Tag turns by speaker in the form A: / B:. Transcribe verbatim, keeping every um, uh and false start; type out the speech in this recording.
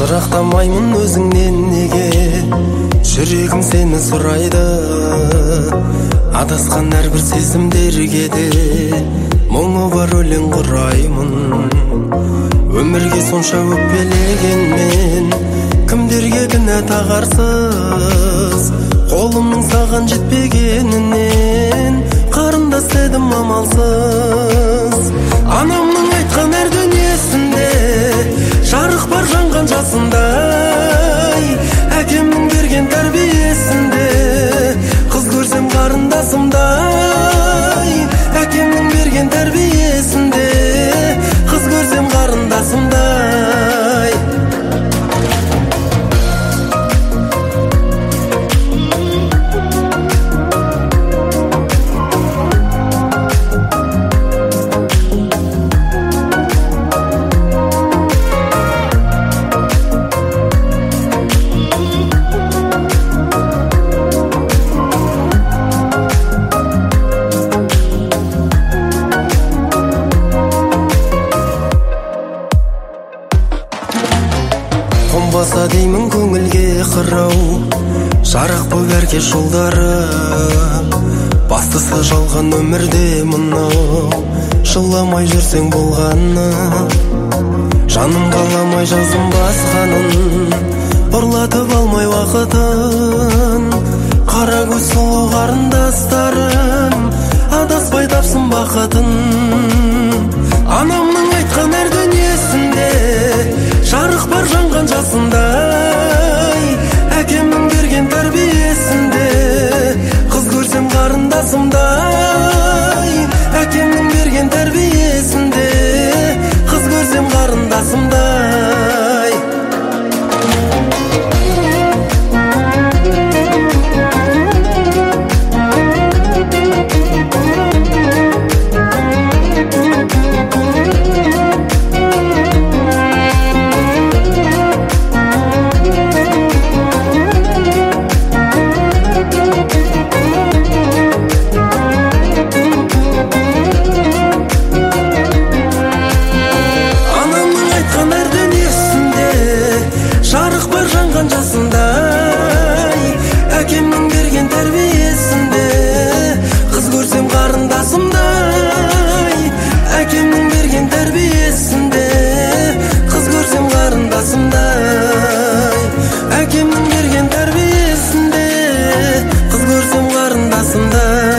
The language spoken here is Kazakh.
A: жырақтамаймын өзіңнен неге, жүрегім сені сұрайды. Адасқан әрбір сезімдерге де мұңы бар өлең құраймын. Өмірге сонша өкпелегенмен кімдерге кінә тағарсыз, қолымның саған жетпегенінен қарындас едім амалсыз. Анамның айтқан әр дүниесінде жарық бар жанған жасындай, әкемнің берген тәрбиесінде қыз көрсем қарындасымдай. Әкемнің берген тәрбиесінде қыз көрсем қарындасымдай. Қонбаса деймін көңілге қырау, жарық бөгерге жолдары. Бастысы жалған өмірде мынау, жыламай жүрсең болғаны. Жаным қаламай жазым басқанын, ұрлатып алмай уақытын. Қара көз сұлу қарындастарым адаспай тапсын бақытын. Анамның айтқан әр дүниесінде жарық бар жанған жасындай, әкемнің берген тәрбиесінде қыз көрсем қарындасымдай. Әкемнің берген тәрбиесінде қыз көрсем қарындасымдай. Жасындай, әкемнің берген тәрбиесінде қыз көрсем қарындасымдай. Әкемнің берген тәрбиесінде қыз көрсем қарындасымдай. Әкемнің берген тәрбиесінде қыз көрсем қарындасымдай.